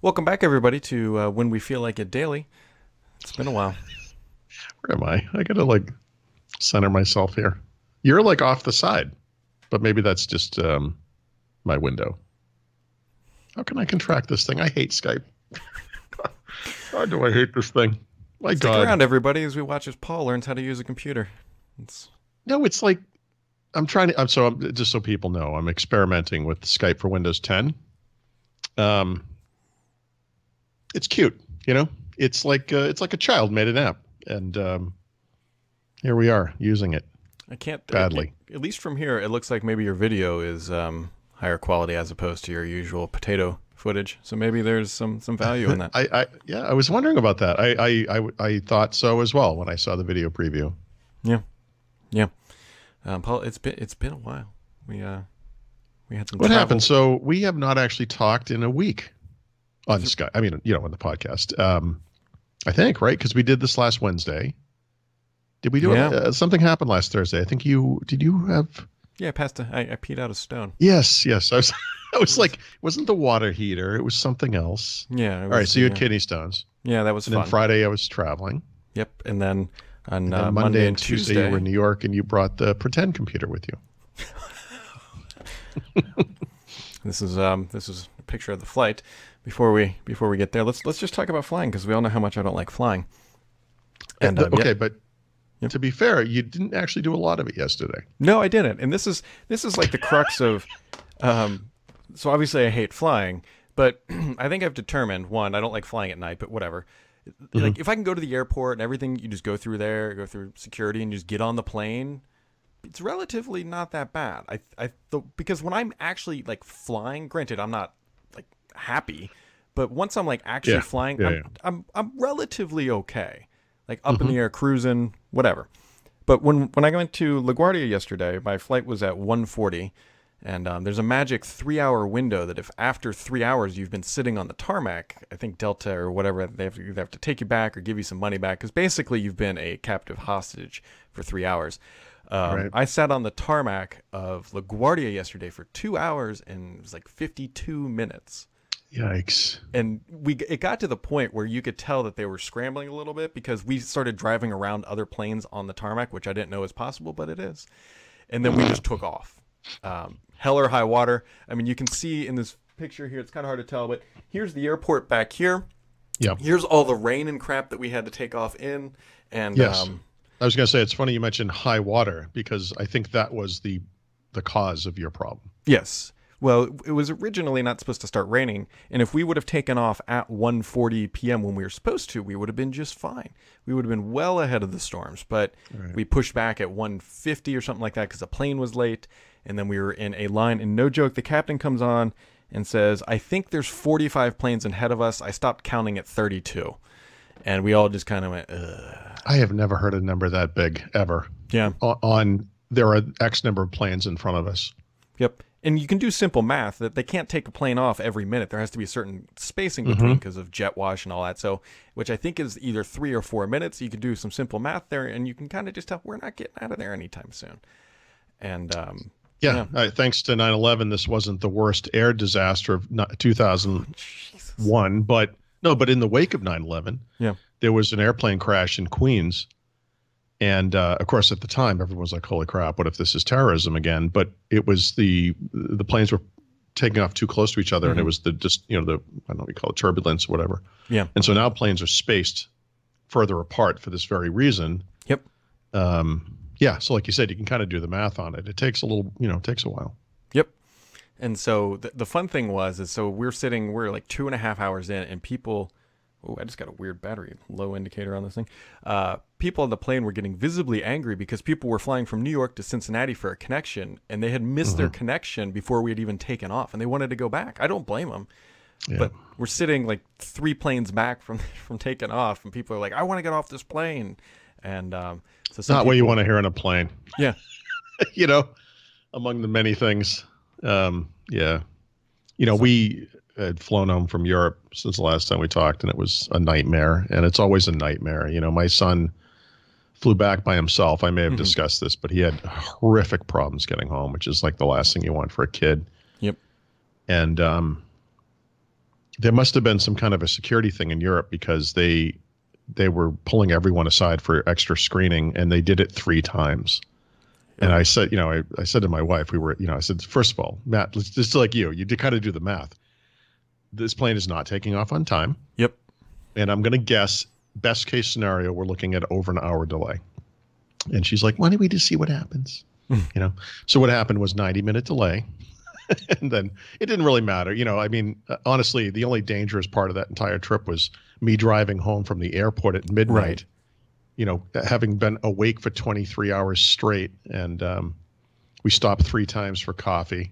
Welcome back, everybody, to When We Feel Like It Daily. It's been a while. Where am I? I gotta center myself here. You're off the side, but maybe that's just my window. How can I contract this thing? I hate Skype. How do I hate this thing? My Stick God. around, everybody, as we watch as Paul learns how to use a computer. No, it's like I'm just so people know, I'm experimenting with Skype for Windows 10. It's cute, you know. It's like a child made an app, and here we are using it. I can't badly. At least from here, it looks like maybe your video is higher quality as opposed to your usual potato footage. So maybe there's some value in that. I was wondering about that. I thought so as well when I saw the video preview. Yeah. Paul, it's been a while. We had some. What travel. happened? So we have not actually talked in a week on Skype. I mean, on the podcast. I think, right? Because we did this last Wednesday. Did we do it? Something happened last Thursday. I think did you have? Yeah, I peed out a stone. Yes. I was like, it wasn't the water heater. It was something else. Yeah. All right. So you had kidney stones. Yeah, that was and fun. Then Friday I was traveling. Yep. And then on then Monday and Tuesday Tuesday you were in New York, and you brought the pretend computer with you. This is a picture of the flight. Before we get there, let's just talk about flying, because we all know how much I don't like flying. And but to be fair, you didn't actually do a lot of it yesterday. No, I didn't. And this is like the crux of. So obviously I hate flying, but I think I've determined, one, I don't like flying at night, but whatever. Mm-hmm. Like if I can go to the airport and everything, you just go through security and just get on the plane. It's relatively not that bad. Because when I'm actually like flying, granted, I'm not like happy, but once I'm like actually flying, I'm relatively okay. Like up in the air, cruising, whatever. But when I went to LaGuardia yesterday, my flight was at 1:40, and there's a magic 3-hour window that if after 3 hours you've been sitting on the tarmac, I think Delta or whatever, they have to take you back or give you some money back, because basically you've been a captive hostage for 3 hours. Right. I sat on the tarmac of LaGuardia yesterday for 2 hours, and it was like 52 minutes. Yikes. And it got to the point where you could tell that they were scrambling a little bit, because we started driving around other planes on the tarmac, which I didn't know was possible, but it is. And then we just took off. Hell or high water. I mean, you can see in this picture here, it's kind of hard to tell, but here's the airport back here. Yep. Here's all the rain and crap that we had to take off in. And yes. I was going to say, it's funny you mentioned high water, because I think that was the cause of your problem. Yes. Well, it was originally not supposed to start raining, and if we would have taken off at 1:40 p.m. when we were supposed to, we would have been just fine. We would have been well ahead of the storms, but we pushed back at 1:50 or something like that because the plane was late, and then we were in a line, and no joke, the captain comes on and says, I think there's 45 planes ahead of us. I stopped counting at 32, and we all just kind of went, ugh. I have never heard a number that big, ever. Yeah. There are X number of planes in front of us. Yep. And you can do simple math that they can't take a plane off every minute. There has to be a certain spacing between because of jet wash and all that. So, which I think is either 3 or 4 minutes. You can do some simple math there, and you can kind of just tell we're not getting out of there anytime soon. And thanks to 9/11, this wasn't the worst air disaster of 2001. But in the wake of 9/11, there was an airplane crash in Queens. And of course, at the time, everyone was like, holy crap, what if this is terrorism again? But it was the planes were taking off too close to each other. And it was I don't know what you call it, turbulence or whatever. Yeah. And so now planes are spaced further apart for this very reason. Yep. So like you said, you can kind of do the math on it. It takes a little, it takes a while. Yep. And so the fun thing we're like 2.5 hours in, and people, I just got a weird battery low indicator on this thing. People on the plane were getting visibly angry because people were flying from New York to Cincinnati for a connection, and they had missed their connection before we had even taken off, and they wanted to go back. I don't blame them. Yeah. But we're sitting like 3 planes back from taking off, and people are like, I want to get off this plane. And not what you want to hear on a plane. Yeah. Among the many things. We had flown home from Europe since the last time we talked, and it was a nightmare, and it's always a nightmare. My son flew back by himself. I may have discussed this, but he had horrific problems getting home, which is like the last thing you want for a kid. Yep. And There must have been some kind of a security thing in Europe because they were pulling everyone aside for extra screening, and they did it 3 times. And I said, I said to my wife, I said, first of all, Matt, just like you kind of do the math. This plane is not taking off on time. Yep. And I'm going to guess, best case scenario, we're looking at over an hour delay. And she's like, why don't we just see what happens? So what happened was 90-minute delay. And then it didn't really matter. Honestly, the only dangerous part of that entire trip was me driving home from the airport at midnight, having been awake for 23 hours straight. And we stopped 3 times for coffee.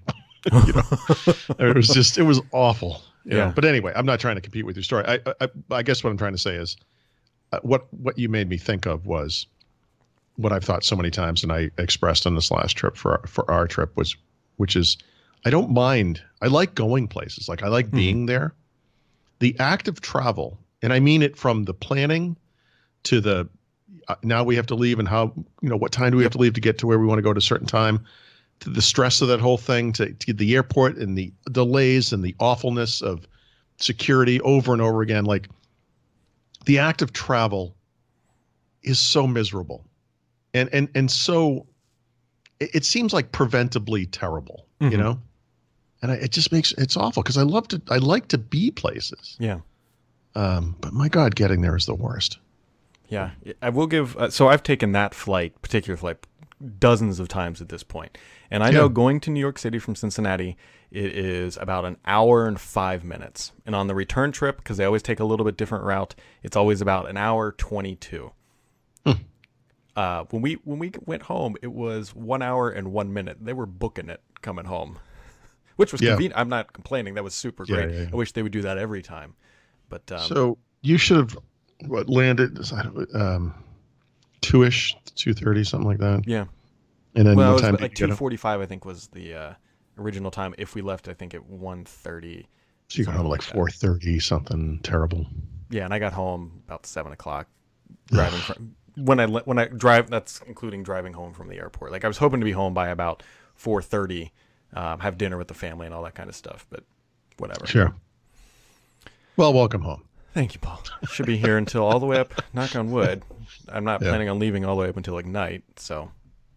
It was awful. Yeah. But anyway, I'm not trying to compete with your story. I guess what I'm trying to say is what you made me think of was what I've thought so many times, and I expressed on this last trip for our trip which is, I don't mind. I like going places. Like I like being there. The act of travel, and I mean it from the planning to the now we have to leave and how, what time do we have to leave to get to where we want to go at a certain time, to the stress of that whole thing, to the airport and the delays and the awfulness of security over and over again. Like the act of travel is so miserable and so it seems like preventably terrible, and it just it's awful because I like to be places. Yeah. But my God, getting there is the worst. Yeah. I will give, so I've taken that particular flight dozens of times at this point. And I know going to New York City from Cincinnati, it is about an hour and 5 minutes. And on the return trip, because they always take a little bit different route, it's always about an hour 22. When we went home, it was 1 hour and 1 minute. They were booking it coming home, which was convenient. I'm not complaining. That was super great. Yeah. I wish they would do that every time. But so you should have landed 2:30, 2:30, something like that. Yeah. And then it was like 2:45, I think, was the original time. If we left, I think at 1:30. So you got home like 4:30, something terrible. Yeah, and I got home about 7:00. Driving from when I drive, that's including driving home from the airport. Like I was hoping to be home by about 4:30, have dinner with the family and all that kind of stuff. But whatever. Sure. Well, welcome home. Thank you, Paul. Should be here until all the way up. Knock on wood. I'm not planning on leaving all the way up until like night. So.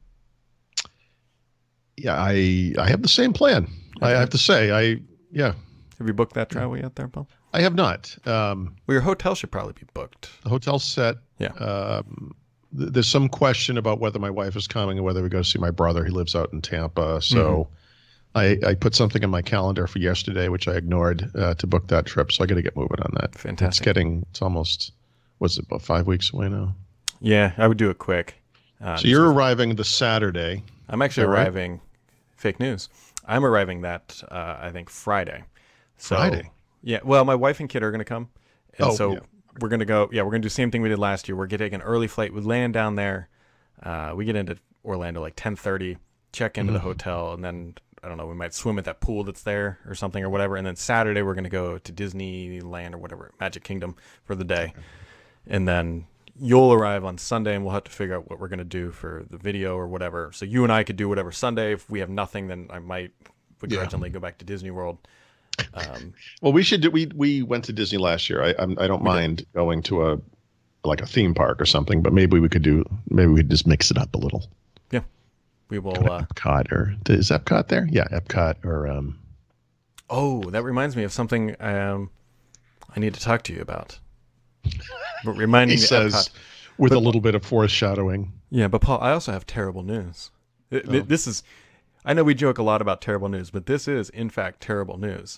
Yeah, I have the same plan. Okay. I have to say, Have you booked that travel yet there, Paul? I have not. Well, your hotel should probably be booked. The hotel's set. Yeah. There's some question about whether my wife is coming and whether we go see my brother. He lives out in Tampa. So I put something in my calendar for yesterday, which I ignored, to book that trip. So I got to get moving on that. Fantastic. It's almost, what's it, about 5 weeks away now? Yeah, I would do it quick. So you're arriving the Saturday. I'm actually arriving, fake news. I'm arriving that, I think, Friday. So, Friday? Yeah. Well, my wife and kid are going to come. And we're going to go, we're going to do the same thing we did last year. We're going to take an early flight. We land down there. We get into Orlando like 10:30, check into the hotel, and then, I don't know, we might swim at that pool that's there or something or whatever. And then Saturday, we're going to go to Disneyland or whatever, Magic Kingdom for the day. And then you'll arrive on Sunday, and we'll have to figure out what we're going to do for the video or whatever. So you and I could do whatever Sunday. If we have nothing, then I might begrudgingly go back to Disney World. Well, we should do. We went to Disney last year. I don't mind going to a theme park or something, but maybe we could just mix it up a little. Yeah, we will. Epcot is Epcot there? Yeah, Epcot or. Oh, that reminds me of something I need to talk to you about. But reminding he says with a little bit of foreshadowing. Yeah, but Paul, I also have terrible news. This is, I know we joke a lot about terrible news, but this is in fact terrible news.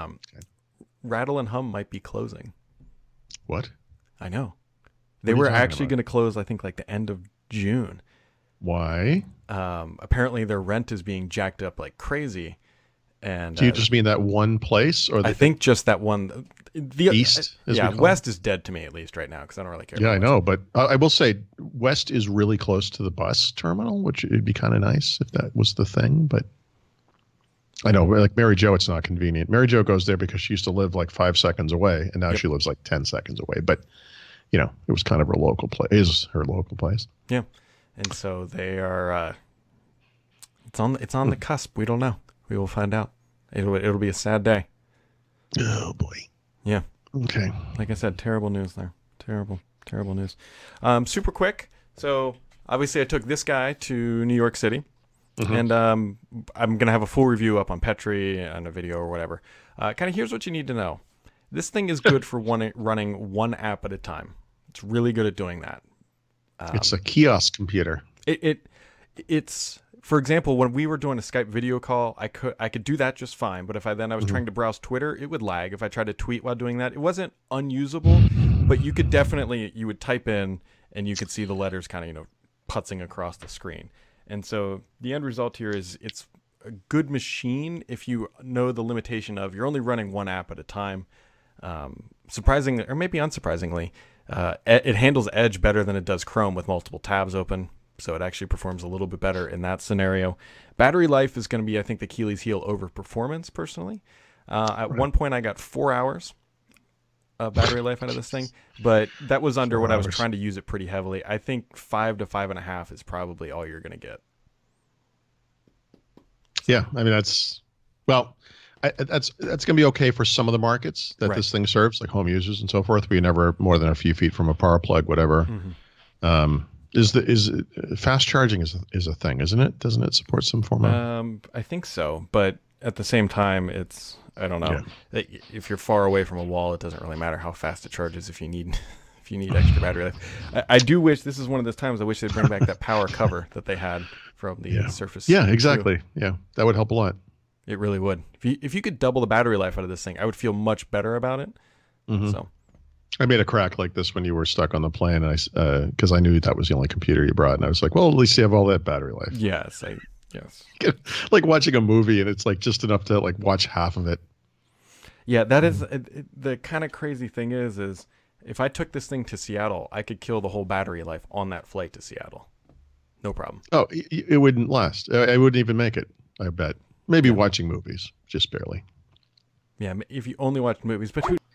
Rattle and Hum might be closing. What? I know. They were actually going to close, I think, like the end of June. Why? Apparently their rent is being jacked up like crazy. And do you just mean that one place, or I think just that one? The East, West is dead to me at least right now because I don't really care. Yeah, I know, but I will say West is really close to the bus terminal, which it'd be kind of nice if that was the thing. But I know, like Mary Jo, it's not convenient. Mary Jo goes there because she used to live like 5 seconds away, and now she lives like 10 seconds away. But it was kind of her local place. Is her local place? Yeah, and so they are. It's on the cusp. We don't know. We will find out. It'll be a sad day. Oh boy. Yeah. Okay. Like I said, terrible news there. Terrible news. Super quick. So obviously I took this guy to New York City. Mm-hmm. And I'm going to have a full review up on Petri and a video or whatever. Kind of here's what you need to know. This thing is good for running one app at a time. It's really good at doing that. It's a kiosk computer. It's for example, when we were doing a Skype video call, I could do that just fine. But if I was trying to browse Twitter, it would lag. If I tried to tweet while doing that, it wasn't unusable, but you would type in and you could see the letters kind of putzing across the screen. And so the end result here is it's a good machine if you know the limitation of you're only running one app at a time. Surprisingly, or maybe unsurprisingly, it handles Edge better than it does Chrome with multiple tabs open. So it actually performs a little bit better in that scenario. Battery life is going to be, I think, the Achilles heel over performance personally. At one point, I got 4 hours of battery life out of this thing, but that was under when I was trying to use it pretty heavily. I think 5 to 5.5 is probably all you're going to get. Yeah, I mean that's going to be okay for some of the markets that this thing serves, like home users and so forth. But you're never more than a few feet from a power plug, whatever. Mm-hmm. Is fast charging is a thing, isn't it? Doesn't it support some form of? I think so, but at the same time, I don't know. Yeah. If you're far away from a wall, it doesn't really matter how fast it charges if you need extra battery life. I do wish, this is one of those times I wish they'd bring back that power cover that they had from the Surface. Yeah, exactly. 2. Yeah, that would help a lot. It really would. If you could double the battery life out of this thing, I would feel much better about it. Mm-hmm. So I made a crack like this when you were stuck on the plane, and because I knew that was the only computer you brought, and I was like, well, at least you have all that battery life. Yes. Like watching a movie, and it's like just enough to like watch half of it. Yeah, that is the kind of crazy thing is if I took this thing to Seattle, I could kill the whole battery life on that flight to Seattle. No problem. Oh, it wouldn't last. I wouldn't even make it, I bet. Maybe watching movies, just barely. Yeah, if you only watch movies. But who...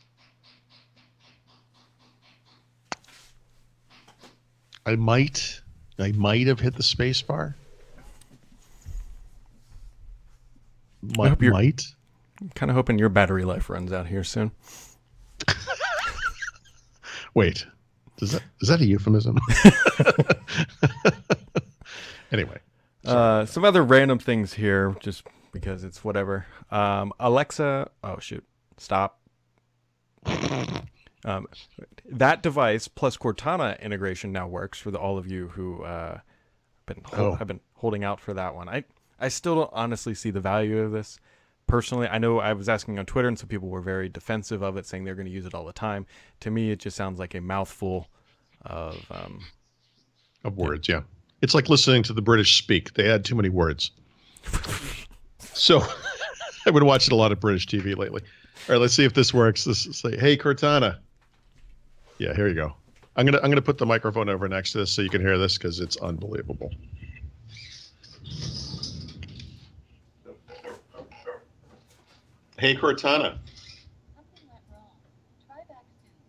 I might have hit the space bar. Might. I'm kind of hoping your battery life runs out here soon. Wait, is that a euphemism? Anyway, some other random things here, just because it's whatever. Alexa, stop. That device plus Cortana integration now works for all of you who have been holding out for that one. I still don't honestly see the value of this. Personally, I know I was asking on Twitter, and some people were very defensive of it, saying they're going to use it all the time. To me, it just sounds like a mouthful of words. Yeah, it's like listening to the British speak. They add too many words. So, I've been watching a lot of British TV lately. All right, let's see if this works. Let's say, "Hey, Cortana." Yeah, here you go. I'm gonna put the microphone over next to this so you can hear this because it's unbelievable. Hey, Cortana. Something went wrong. Try back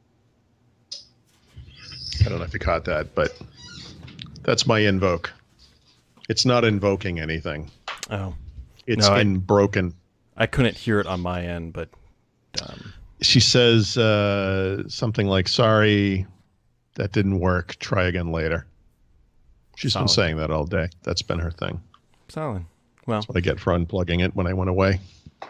soon. I don't know if you caught that, but that's my invoke. It's not invoking anything. Oh. It's broken. I couldn't hear it on my end, but... She says something like, sorry, that didn't work. Try again later. She's been saying that all day. That's been her thing. Solid. Well, that's what I get for unplugging it when I went away.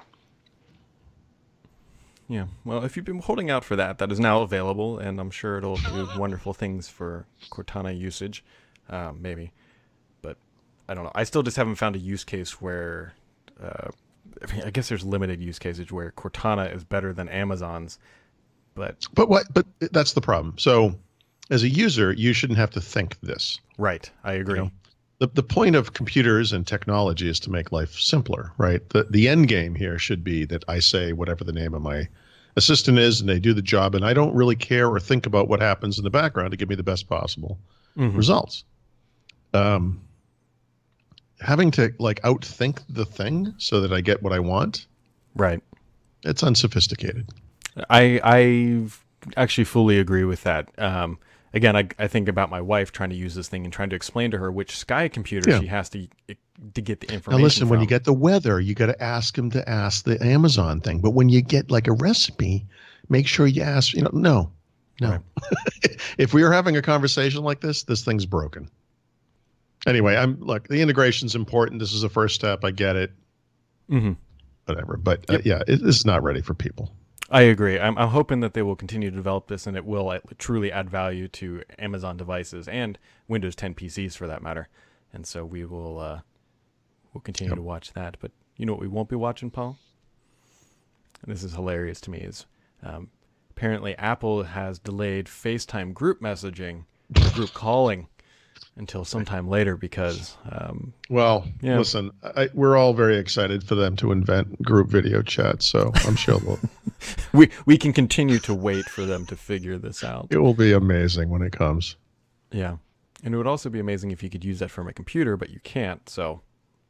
Yeah. Well, if you've been holding out for that is now available, and I'm sure it'll do wonderful things for Cortana usage. Maybe. But I don't know. I still just haven't found a use case where... I guess there's limited use cases where Cortana is better than Amazon's, but that's the problem. So as a user, you shouldn't have to think this. Right. I agree. You know, the point of computers and technology is to make life simpler, right? The end game here should be that I say whatever the name of my assistant is and they do the job, and I don't really care or think about what happens in the background to give me the best possible results. Having to like outthink the thing so that I get what I want. Right. It's unsophisticated. I actually fully agree with that. again, I think about my wife trying to use this thing and trying to explain to her which Sky computer she has to get the information. Now listen, from. When you get the weather, you got to ask them to ask the Amazon thing. But when you get like a recipe, make sure you ask. No. Right. If we were having a conversation like this thing's broken. Anyway, the integration's important. This is the first step. I get it. Mm-hmm. Whatever. But this is not ready for people. I agree. I'm hoping that they will continue to develop this, and it will truly add value to Amazon devices and Windows 10 PCs for that matter. And so we will we'll continue to watch that. But you know what we won't be watching, Paul? And this is hilarious to me. Is apparently Apple has delayed FaceTime group messaging, group calling, until sometime later because listen, we're all very excited for them to invent group video chat, so I'm sure we can continue to wait for them to figure this out. It will be amazing when it comes. Yeah, and it would also be amazing if you could use that from a computer, but you can't, so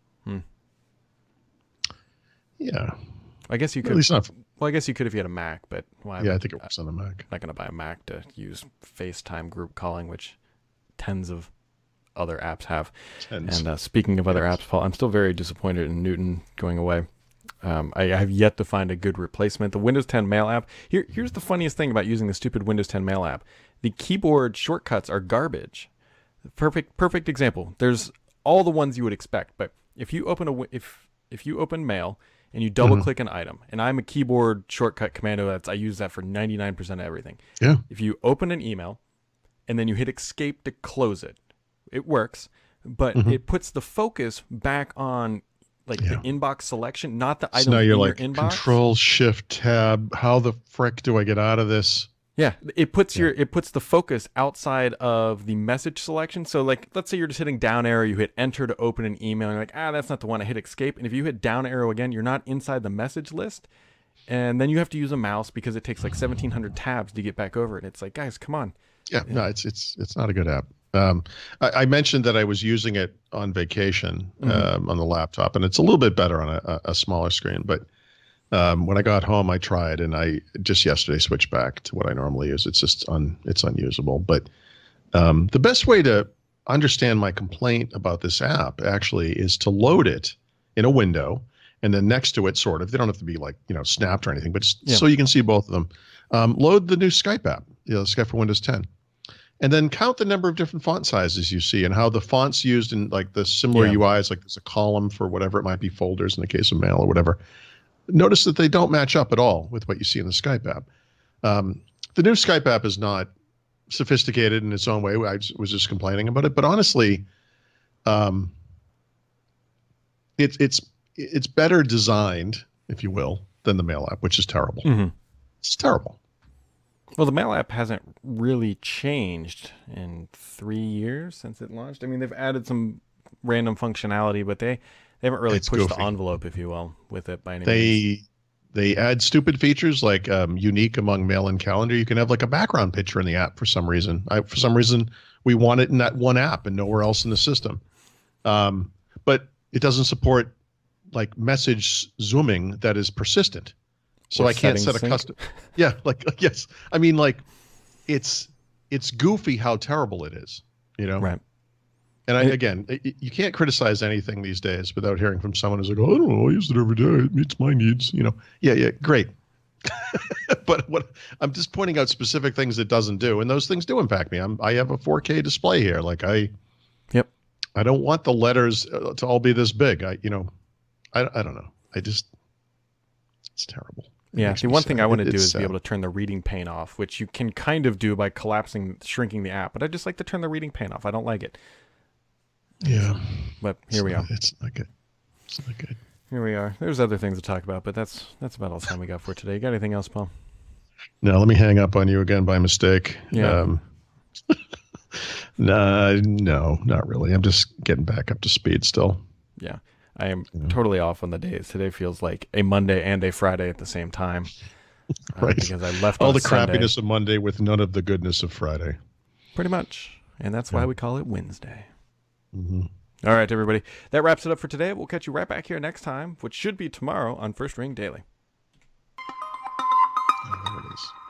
yeah, I guess you could. At least not. Well, I guess you could if you had a Mac, but I think it works on the Mac. I'm not going to buy a Mac to use FaceTime group calling, which tens of other apps have. And speaking of other apps, Paul, I'm still very disappointed in Newton going away. I have yet to find a good replacement. The Windows 10 Mail app. Here's the funniest thing about using the stupid Windows 10 Mail app. The keyboard shortcuts are garbage. Perfect example. There's all the ones you would expect, but if you open if you open Mail and you double click an item, and I'm a keyboard shortcut commando, I use that for 99% of everything. Yeah. If you open an email and then you hit escape to close it, it works, but it puts the focus back on the inbox selection, not the item so now you're in your inbox. Control Shift Tab. How the frick do I get out of this? Yeah, it puts the focus outside of the message selection. So let's say you're just hitting down arrow, you hit enter to open an email, and you're like, that's not the one. I hit escape, and if you hit down arrow again, you're not inside the message list, and then you have to use a mouse because it takes 1,700 tabs to get back over it. It's like, guys, come on. Yeah, no, it's not a good app. I mentioned that I was using it on vacation on the laptop, and it's a little bit better on a smaller screen. But when I got home, I tried, and I just yesterday switched back to what I normally use. It's just it's unusable. But the best way to understand my complaint about this app actually is to load it in a window, and then next to it, sort of, they don't have to be snapped or anything, but so you can see both of them. Load the new Skype app, Skype for Windows 10. And then count the number of different font sizes you see and how the fonts used in the similar UIs, there's a column for whatever it might be, folders in the case of Mail or whatever. Notice that they don't match up at all with what you see in the Skype app. The new Skype app is not sophisticated in its own way. I was just complaining about it, but honestly, it's better designed, if you will, than the Mail app, which is terrible. Mm-hmm. It's terrible. Well, the Mail app hasn't really changed in 3 years since it launched. I mean, they've added some random functionality, but they haven't really pushed the envelope, if you will, with it by any means. They add stupid features like unique among Mail and Calendar. You can have a background picture in the app for some reason. For some reason, we want it in that one app and nowhere else in the system. But it doesn't support message zooming that is persistent. So I can't set a custom. Yeah, yes. I mean, it's goofy how terrible it is, Right. And you can't criticize anything these days without hearing from someone who's like, oh, I don't know, I use it every day. It meets my needs, Yeah, great. But I'm just pointing out specific things it doesn't do, and those things do impact me. I have a 4K display here. I don't want the letters to all be this big. I don't know. It's terrible. Yeah, the one thing I want to do is be able to turn the reading pane off, which you can kind of do by shrinking the app. But I just like to turn the reading pane off. I don't like it. Yeah. But here we are. It's not good. It's not good. Here we are. There's other things to talk about, but that's about all the time we got for today. You got anything else, Paul? No, let me hang up on you again by mistake. Yeah. No, not really. I'm just getting back up to speed still. Yeah. I am totally off on the days. Today feels like a Monday and a Friday at the same time. Right. Because I left all on the Sunday. crappiness of Monday with none of the goodness of Friday. Pretty much. And that's why we call it Wednesday. Mm-hmm. All right, everybody. That wraps it up for today. We'll catch you right back here next time, which should be tomorrow on First Ring Daily. Oh, there it is.